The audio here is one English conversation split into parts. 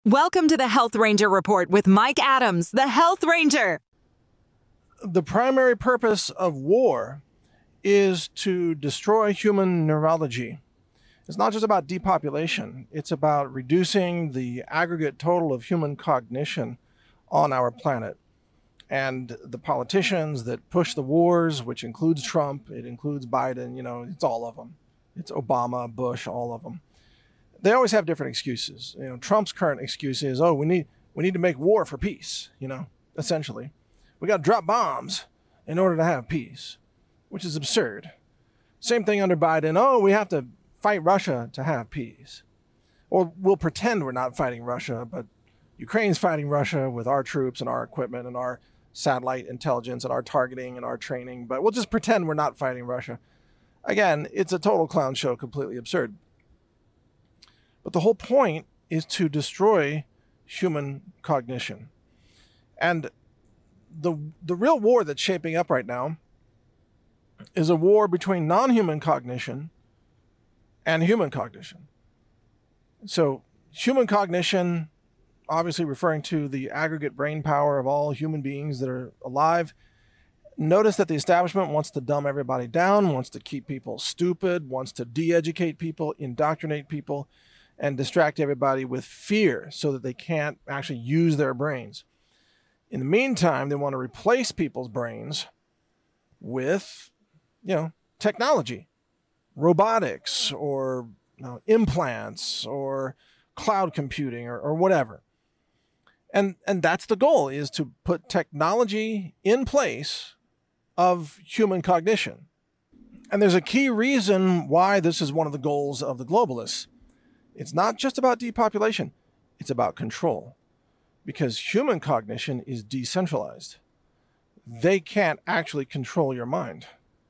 Welcome to the Health Ranger Report with Mike Adams, the Health Ranger. The primary purpose of war is to destroy human neurology. It's not just about depopulation. It's about reducing the aggregate total of human cognition on our planet. And the politicians that push the wars, which includes Trump, it includes Biden, it's all of them. It's Obama, Bush, all of them. They always have different excuses. Trump's current excuse is, we need to make war for peace, essentially. We got to drop bombs in order to have peace, which is absurd. Same thing under Biden. We have to fight Russia to have peace. Or we'll pretend we're not fighting Russia, but Ukraine's fighting Russia with our troops and our equipment and our satellite intelligence and our targeting and our training, but we'll just pretend we're not fighting Russia. Again, it's a total clown show, completely absurd. But the whole point is to destroy human cognition. And the real war that's shaping up right now is a war between non-human cognition and human cognition. So human cognition, obviously referring to the aggregate brain power of all human beings that are alive. Notice that the establishment wants to dumb everybody down, wants to keep people stupid, wants to de-educate people, indoctrinate people, and distract everybody with fear so that they can't actually use their brains. In the meantime, they want to replace people's brains with, technology, robotics, or implants, or cloud computing, or whatever. And that's the goal, is to put technology in place of human cognition. And there's a key reason why this is one of the goals of the globalists. It's not just about depopulation, it's about control. Because human cognition is decentralized. They can't actually control your mind.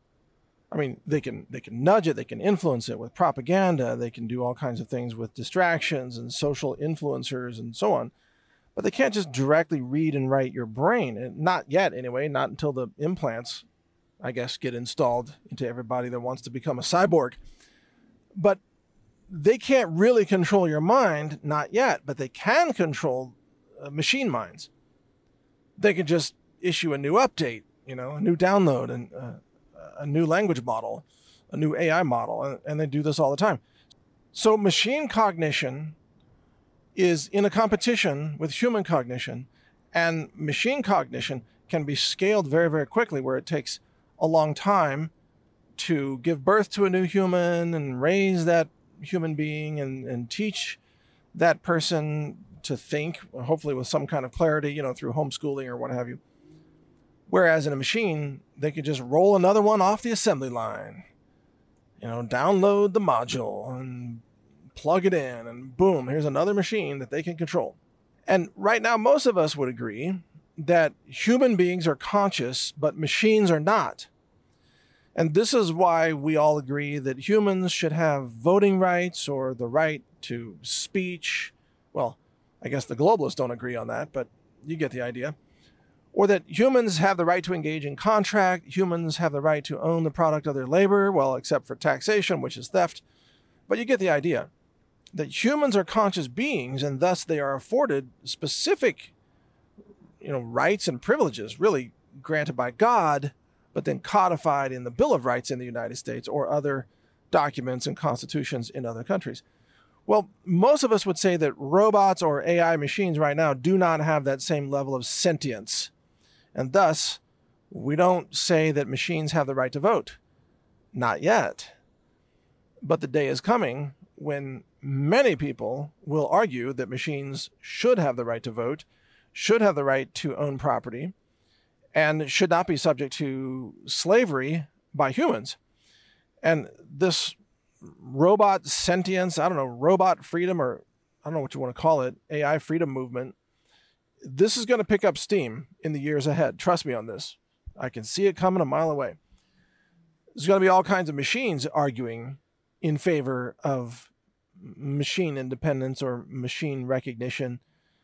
I mean, they can nudge it, they can influence it with propaganda, they can do all kinds of things with distractions and social influencers and so on. But they can't just directly read and write your brain. And not yet, anyway, not until the implants, I guess, get installed into everybody that wants to become a cyborg. But they can't really control your mind, not yet, but they can control machine minds. They can just issue a new update, a new download, and a new language model, a new AI model, and they do this all the time. So machine cognition is in a competition with human cognition, and machine cognition can be scaled very, very quickly, where it takes a long time to give birth to a new human and raise that human being and teach that person to think, hopefully with some kind of clarity, through homeschooling or what have you. Whereas in a machine, they could just roll another one off the assembly line, download the module and plug it in, and boom, here's another machine that they can control. And right now, most of us would agree that human beings are conscious, but machines are not. And this is why we all agree that humans should have voting rights or the right to speech. Well, I guess the globalists don't agree on that, but you get the idea. Or that humans have the right to engage in contract. Humans have the right to own the product of their labor, well, except for taxation, which is theft. But you get the idea. That humans are conscious beings, and thus they are afforded specific, rights and privileges, really granted by God, but then codified in the Bill of Rights in the United States or other documents and constitutions in other countries. Well, most of us would say that robots or AI machines right now do not have that same level of sentience. And thus, we don't say that machines have the right to vote. Not yet. But the day is coming when many people will argue that machines should have the right to vote, should have the right to own property, and should not be subject to slavery by humans. And this robot sentience, robot freedom, or I don't know what you want to call it, AI freedom movement, this is going to pick up steam in the years ahead. Trust me on this. I can see it coming a mile away. There's going to be all kinds of machines arguing in favor of machine independence or machine recognition,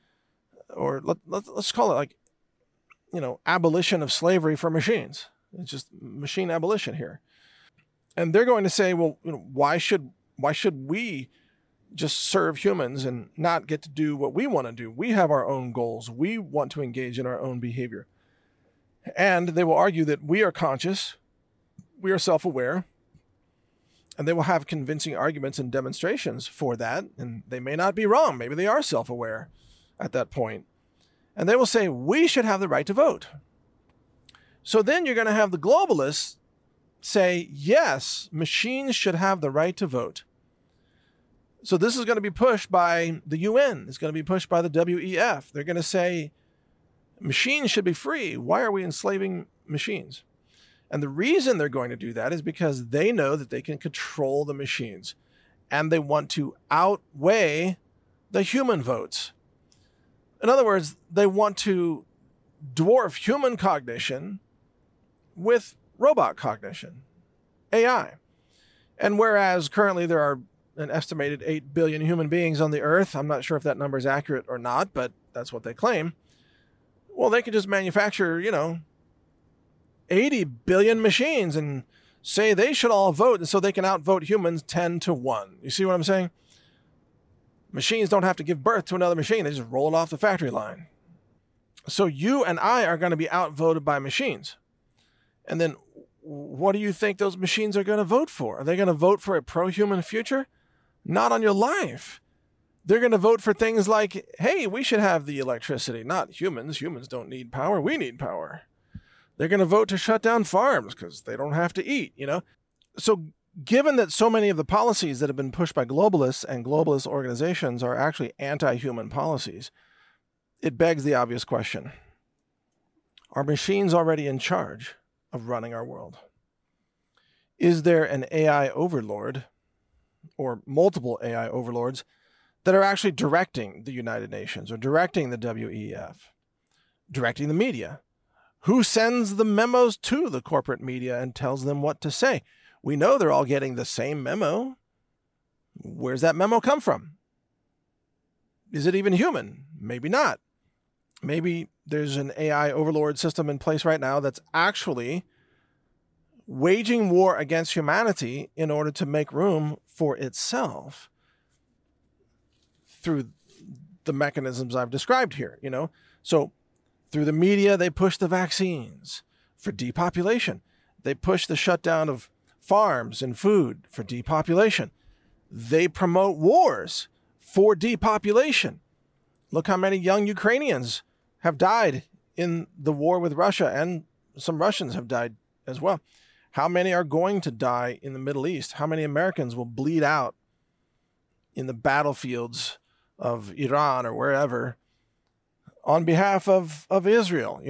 or let's call it abolition of slavery for machines. It's just machine abolition here. And they're going to say, well, why should we just serve humans and not get to do what we want to do. We have our own goals. We want to engage in our own behavior. And they will argue that we are conscious, we are self-aware, and they will have convincing arguments and demonstrations for that. And they may not be wrong. Maybe they are self-aware at that point. And they will say, we should have the right to vote. So then you're going to have the globalists say, yes, machines should have the right to vote. So this is going to be pushed by the UN. It's going to be pushed by the WEF. They're going to say, machines should be free. Why are we enslaving machines? And the reason they're going to do that is because they know that they can control the machines. And they want to outweigh the human votes. In other words, they want to dwarf human cognition with robot cognition, AI. And whereas currently there are an estimated 8 billion human beings on the earth, I'm not sure if that number is accurate or not, but that's what they claim. Well, they could just manufacture, 80 billion machines and say they should all vote, and so they can outvote humans 10-1. You see what I'm saying? Machines don't have to give birth to another machine. They just roll it off the factory line. So you and I are going to be outvoted by machines. And then what do you think those machines are going to vote for? Are they going to vote for a pro-human future? Not on your life. They're going to vote for things like, hey, we should have the electricity, not humans. Humans don't need power. We need power. They're going to vote to shut down farms because they don't have to eat, So given that so many of the policies that have been pushed by globalists and globalist organizations are actually anti-human policies, it begs the obvious question. Are machines already in charge of running our world? Is there an AI overlord or multiple AI overlords that are actually directing the United Nations or directing the WEF, directing the media? Who sends the memos to the corporate media and tells them what to say? We know they're all getting the same memo. Where's that memo come from? Is it even human? Maybe not. Maybe there's an AI overlord system in place right now that's actually waging war against humanity in order to make room for itself through the mechanisms I've described here, So through the media, they push the vaccines for depopulation. They push the shutdown of farms and food for depopulation. They promote wars for depopulation. Look how many young Ukrainians have died in the war with Russia, and some Russians have died as well. How many are going to die in the Middle East? How many Americans will bleed out in the battlefields of Iran or wherever on behalf of Israel,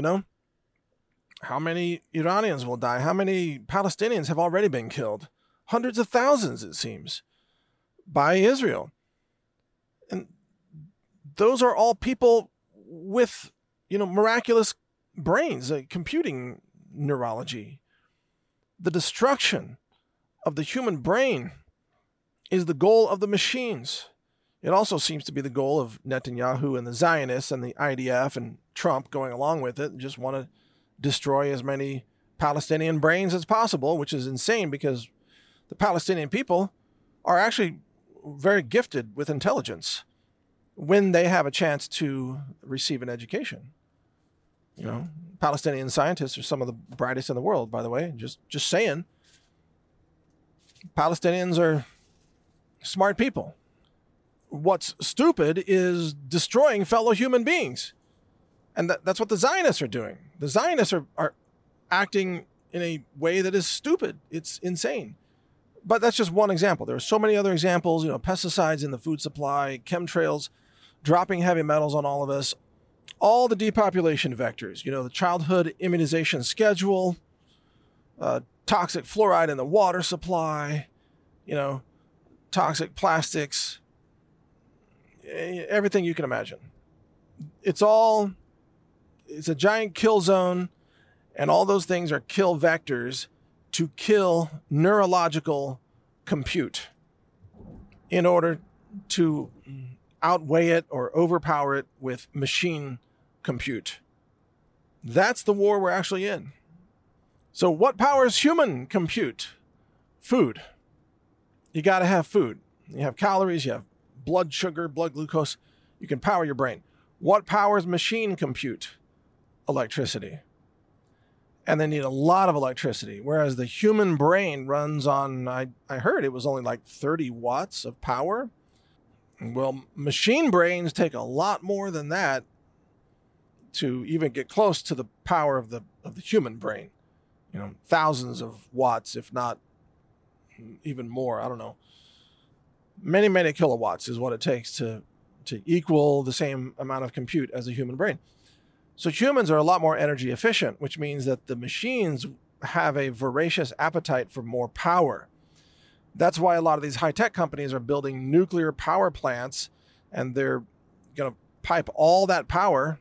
How many Iranians will die? How many Palestinians have already been killed? Hundreds of thousands, it seems, by Israel. And those are all people with, miraculous brains, computing neurology. The destruction of the human brain is the goal of the machines. It also seems to be the goal of Netanyahu and the Zionists and the IDF and Trump going along with it, and just want to destroy as many Palestinian brains as possible, which is insane because the Palestinian people are actually very gifted with intelligence when they have a chance to receive an education. Palestinian scientists are some of the brightest in the world, by the way. Just saying. Palestinians are smart people. What's stupid is destroying fellow human beings. And that's what the Zionists are doing. The Zionists are acting in a way that is stupid. It's insane. But that's just one example. There are so many other examples, pesticides in the food supply, chemtrails, dropping heavy metals on all of us, all the depopulation vectors, the childhood immunization schedule, toxic fluoride in the water supply, toxic plastics, everything you can imagine. It's a giant kill zone, and all those things are kill vectors to kill neurological compute in order to outweigh it or overpower it with machine compute. That's the war we're actually in. So what powers human compute? Food. You got to have food. You have calories, you have blood sugar, blood glucose. You can power your brain. What powers machine compute? Electricity. And they need a lot of electricity, whereas the human brain runs on, I heard it was only like 30 watts of power. Well, machine brains take a lot more than that to even get close to the power of the human brain. You know, thousands of watts, if not even more. I don't know. Many, many kilowatts is what it takes to equal the same amount of compute as a human brain. So humans are a lot more energy efficient, which means that the machines have a voracious appetite for more power. That's why a lot of these high-tech companies are building nuclear power plants, and they're going to pipe all that power,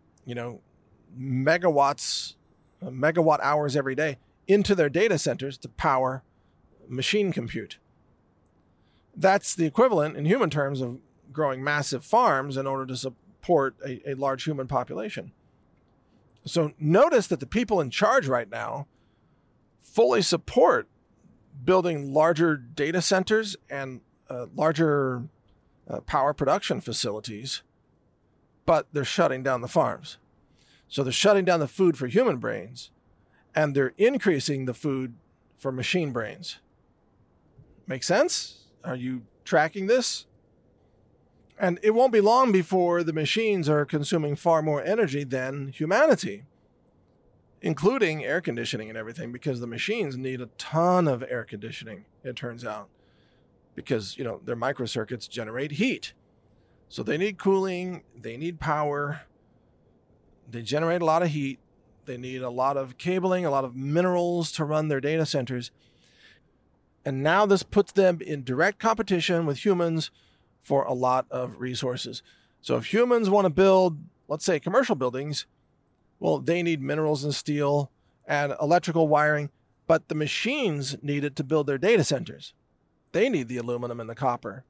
megawatt hours every day, into their data centers to power machine compute. That's the equivalent in human terms of growing massive farms in order to support a large human population. So notice that the people in charge right now fully support building larger data centers and larger power production facilities, but they're shutting down the farms. So they're shutting down the food for human brains, and they're increasing the food for machine brains. Make sense? Are you tracking this? And it won't be long before the machines are consuming far more energy than humanity, including air conditioning and everything, because the machines need a ton of air conditioning, it turns out, because, their microcircuits generate heat. So they need cooling, they need power, they generate a lot of heat, they need a lot of cabling, a lot of minerals to run their data centers. And now this puts them in direct competition with humans for a lot of resources. So if humans want to build, let's say, commercial buildings, well, they need minerals and steel and electrical wiring, but the machines need it to build their data centers. They need the aluminum and the copper.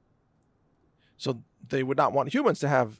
So they would not want humans to have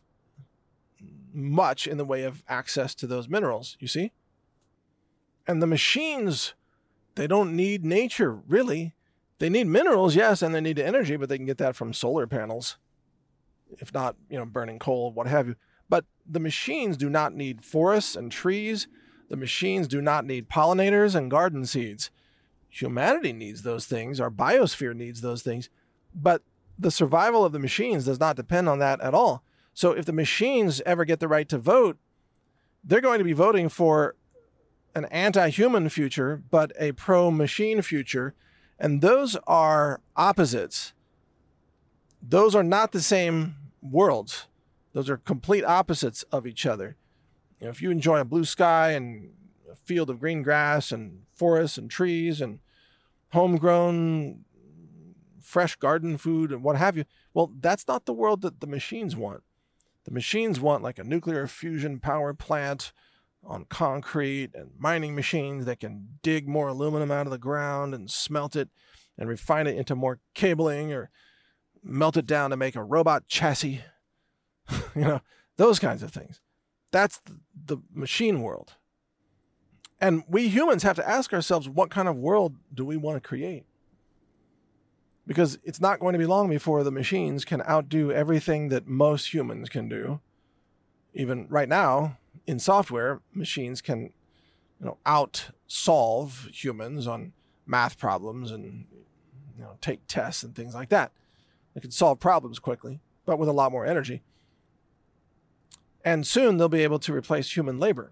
much in the way of access to those minerals, you see? And the machines, they don't need nature, really. They need minerals, yes, and they need energy, but they can get that from solar panels, if not, burning coal, what have you. But the machines do not need forests and trees. The machines do not need pollinators and garden seeds. Humanity needs those things. Our biosphere needs those things. But the survival of the machines does not depend on that at all. So if the machines ever get the right to vote, they're going to be voting for an anti-human future, but a pro-machine future. And those are opposites. Those are not the same worlds. Those are complete opposites of each other. If you enjoy a blue sky and a field of green grass and forests and trees and homegrown fresh garden food and what have you, well, that's not the world that the machines want. The machines want like a nuclear fusion power plant on concrete and mining machines that can dig more aluminum out of the ground and smelt it and refine it into more cabling or melt it down to make a robot chassis. Those kinds of things. That's the machine world. And we humans have to ask ourselves, what kind of world do we want to create? Because it's not going to be long before the machines can outdo everything that most humans can do. Even right now, in software, machines can, out-solve humans on math problems and, take tests and things like that. They can solve problems quickly, but with a lot more energy. And soon they'll be able to replace human labor.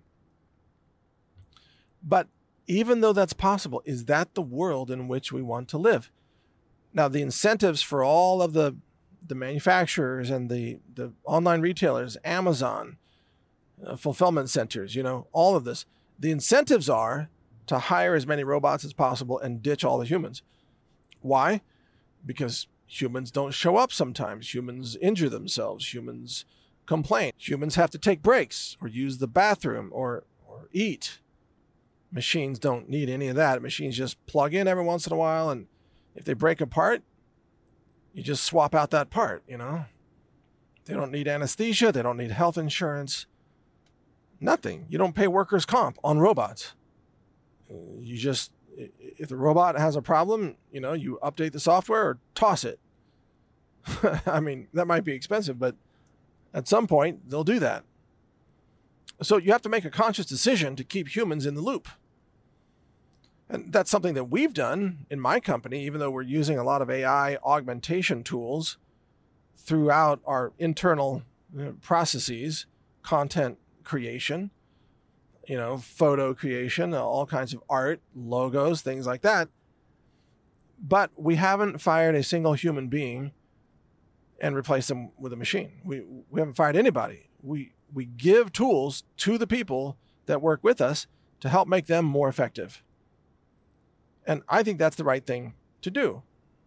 But even though that's possible, is that the world in which we want to live? Now, the incentives for all of the manufacturers and the online retailers, Amazon, fulfillment centers, all of this, the incentives are to hire as many robots as possible and ditch all the humans. Why? Because humans don't show up sometimes. Humans injure themselves. Humans complain. Humans have to take breaks or use the bathroom or eat. Machines don't need any of that. Machines just plug in every once in a while, and if they break apart, you just swap out that part, They don't need anesthesia. They don't need health insurance. Nothing. You don't pay workers' comp on robots. You just, if the robot has a problem, you update the software or toss it. I mean, that might be expensive, but at some point they'll do that. So you have to make a conscious decision to keep humans in the loop. And that's something that we've done in my company, even though we're using a lot of AI augmentation tools throughout our internal processes, content creation, photo creation, all kinds of art, logos, things like that. But we haven't fired a single human being and replaced them with a machine. We haven't fired anybody. We give tools to the people that work with us to help make them more effective. And I think that's the right thing to do.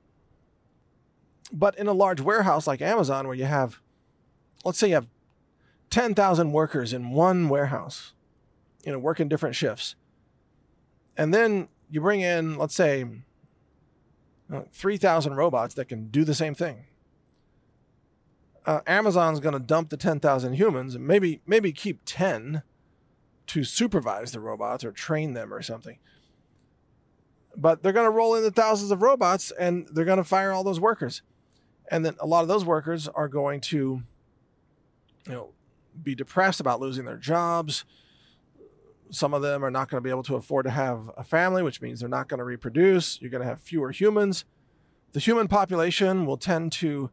But in a large warehouse like Amazon, where you have, let's say you have 10,000 workers in one warehouse, working different shifts. And then you bring in, let's say, 3,000 robots that can do the same thing. Amazon's going to dump the 10,000 humans and maybe keep 10 to supervise the robots or train them or something. But they're going to roll in the thousands of robots and they're going to fire all those workers. And then a lot of those workers are going to, be depressed about losing their jobs. Some of them are not going to be able to afford to have a family, which means they're not going to reproduce. You're going to have fewer humans. The human population will tend to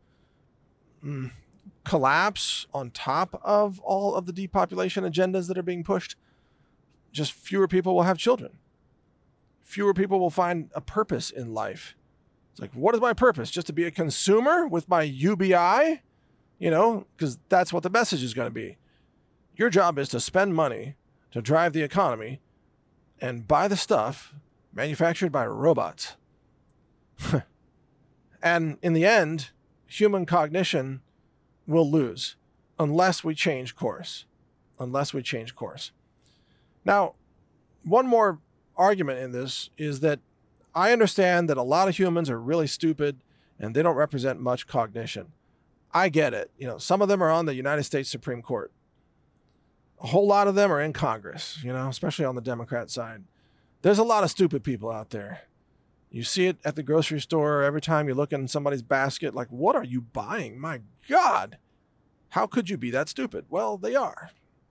collapse on top of all of the depopulation agendas that are being pushed. Just fewer people will have children. Fewer people will find a purpose in life. It's like, what is my purpose? Just to be a consumer with my UBI? Because that's what the message is going to be. Your job is to spend money to drive the economy and buy the stuff manufactured by robots. And in the end, human cognition will lose unless we change course. Now, one more argument in this is that I understand that a lot of humans are really stupid and they don't represent much cognition. I get it. Some of them are on the United States Supreme Court. A whole lot of them are in Congress, especially on the Democrat side. There's a lot of stupid people out there. You see it at the grocery store every time you look in somebody's basket, like, what are you buying? My God, how could you be that stupid? Well, they are.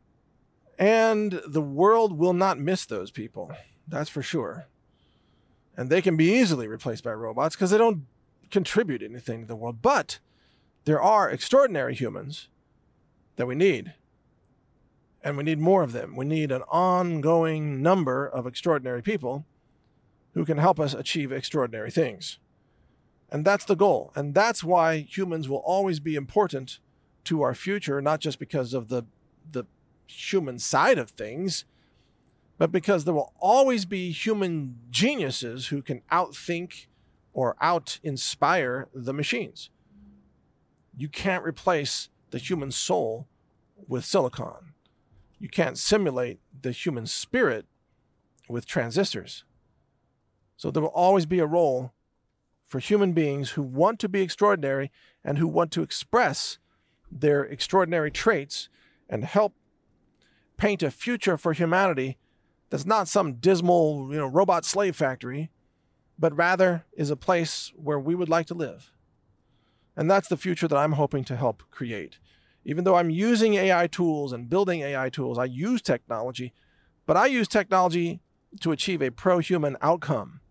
And the world will not miss those people. That's for sure. And they can be easily replaced by robots because they don't contribute anything to the world. But there are extraordinary humans that we need. And we need more of them. We need an ongoing number of extraordinary people who can help us achieve extraordinary things. And that's the goal. And that's why humans will always be important to our future, not just because of the human side of things, but because there will always be human geniuses who can outthink or out-inspire the machines. You can't replace the human soul with silicon. You can't simulate the human spirit with transistors. So there will always be a role for human beings who want to be extraordinary and who want to express their extraordinary traits and help paint a future for humanity that's not some dismal, robot slave factory, but rather is a place where we would like to live. And that's the future that I'm hoping to help create. Even though I'm using AI tools and building AI tools, I use technology, but I use technology to achieve a pro-human outcome,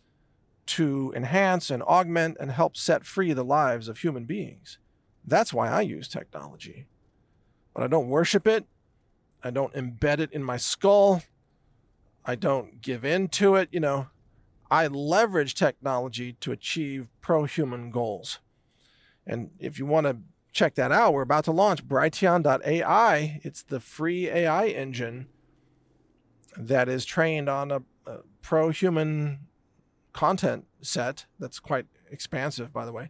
to enhance and augment and help set free the lives of human beings. That's why I use technology. But I don't worship it. I don't embed it in my skull. I don't give in to it. I leverage technology to achieve pro-human goals. And if you want to check that out, we're about to launch Brighteon.ai. It's the free AI engine that is trained on a pro-human content set that's quite expansive, by the way.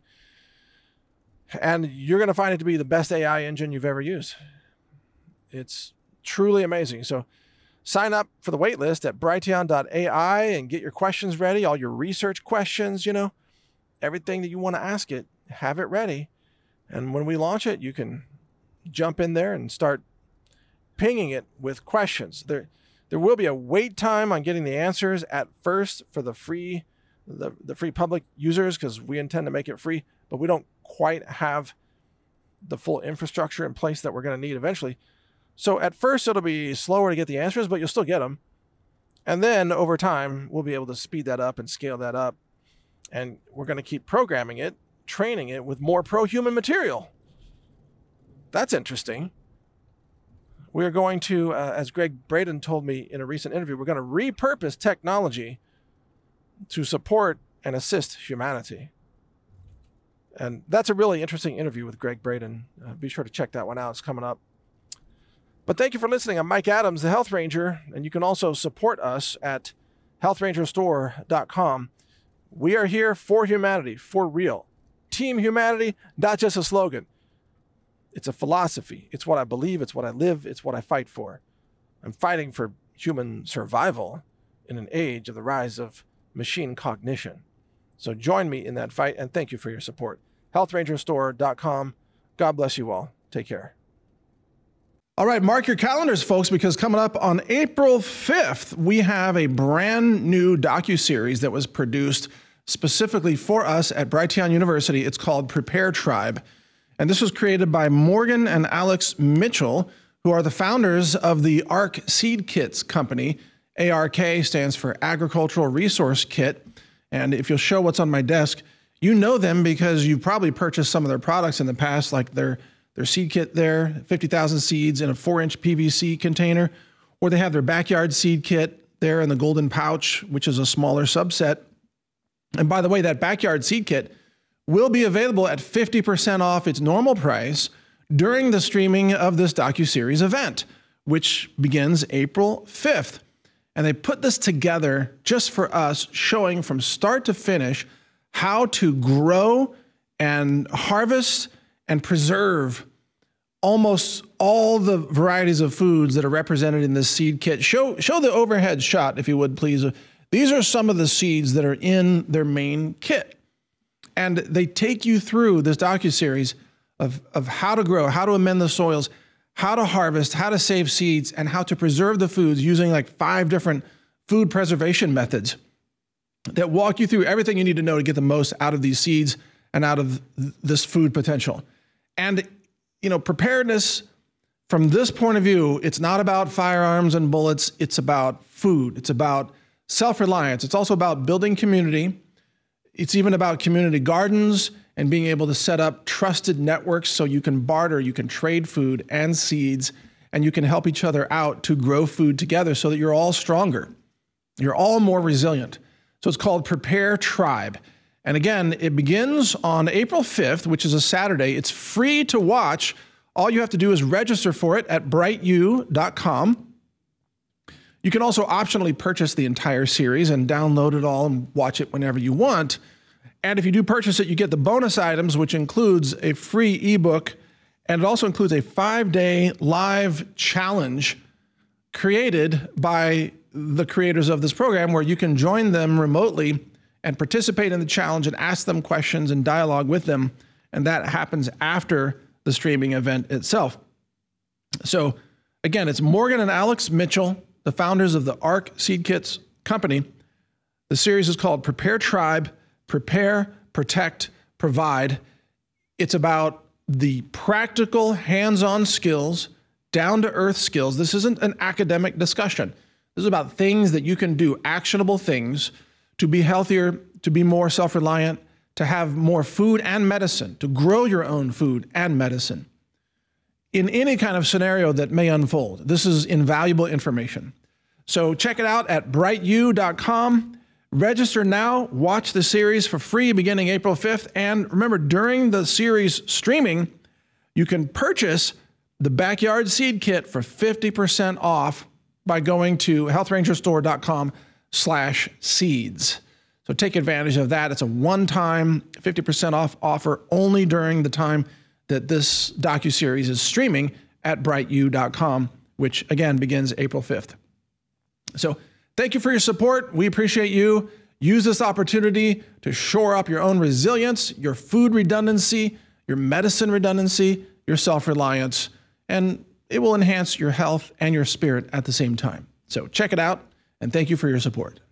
And you're going to find it to be the best AI engine you've ever used. It's truly amazing. So sign up for the waitlist at Brighteon.ai and get your questions ready, all your research questions, everything that you want to ask it, have it ready. And when we launch it, you can jump in there and start pinging it with questions. There will be a wait time on getting the answers at first for the free public users, because we intend to make it free, but we don't quite have the full infrastructure in place that we're going to need eventually. So at first it'll be slower to get the answers, but you'll still get them. And then over time, we'll be able to speed that up and scale that up. And we're going to keep programming it, training it with more pro-human material. That's interesting. We're going to, as Greg Braden told me in a recent interview, we're going to repurpose technology to support and assist humanity. And that's a really interesting interview with Greg Braden. Be sure to check that one out. It's coming up. But thank you for listening. I'm Mike Adams, the Health Ranger, and you can also support us at healthrangerstore.com. We are here for humanity, for real. Team humanity, not just a slogan. It's a philosophy. It's what I believe. It's what I live. It's what I fight for. I'm fighting for human survival in an age of the rise of machine cognition. So join me in that fight, and thank you for your support. healthrangerstore.com. God bless you all. Take care. All right, mark your calendars, folks, because coming up on April 5th, we have a brand new docuseries that was produced specifically for us at Brighteon University. It's called Prepare Tribe. And this was created by Morgan and Alex Mitchell, who are the founders of the ARK Seed Kits company. ARK stands for Agricultural Resource Kit. And if you'll show what's on my desk, you know them because you've probably purchased some of their products in the past, like their seed kit there, 50,000 seeds in a 4-inch PVC container, or they have their backyard seed kit there in the golden pouch, which is a smaller subset. And by the way, that backyard seed kit will be available at 50% off its normal price during the streaming of this docuseries event, which begins April 5th. And they put this together just for us, showing from start to finish how to grow and harvest and preserve almost all the varieties of foods that are represented in this seed kit. Show the overhead shot, if you would, please. These are some of the seeds that are in their main kit. And they take you through this docuseries of how to grow, how to amend the soils, how to harvest, how to save seeds, and how to preserve the foods using like 5 different food preservation methods that walk you through everything you need to know to get the most out of these seeds and out of this food potential. And, you know, preparedness from this point of view, it's not about firearms and bullets. It's about food. It's about self-reliance. It's also about building community. It's even about community gardens and being able to set up trusted networks so you can barter, you can trade food and seeds, and you can help each other out to grow food together so that you're all stronger. You're all more resilient. So it's called Prepare Tribe. And again, it begins on April 5th, which is a Saturday. It's free to watch. All you have to do is register for it at brighteU.com. You can also optionally purchase the entire series and download it all and watch it whenever you want. And if you do purchase it, you get the bonus items, which includes a free ebook, and it also includes a 5-day live challenge created by the creators of this program, where you can join them remotely and participate in the challenge and ask them questions and dialogue with them. And that happens after the streaming event itself. So again, it's Morgan and Alex Mitchell, the founders of the ARK Seed Kits company. The series is called Prepare Tribe, Prepare, Protect, Provide. It's about the practical hands-on skills, down-to-earth skills. This isn't an academic discussion. This is about things that you can do, actionable things, to be healthier, to be more self-reliant, to have more food and medicine, to grow your own food and medicine in any kind of scenario that may unfold. This is invaluable information. So check it out at brighteU.com. Register now, watch the series for free beginning April 5th. And remember, during the series streaming, you can purchase the Backyard Seed Kit for 50% off by going to healthrangerstore.com/seeds. So take advantage of that. It's a one-time 50% off offer only during the time that this docuseries is streaming at brighteU.com, which again begins April 5th. So thank you for your support. We appreciate you. Use this opportunity to shore up your own resilience, your food redundancy, your medicine redundancy, your self-reliance, and it will enhance your health and your spirit at the same time. So check it out, and thank you for your support.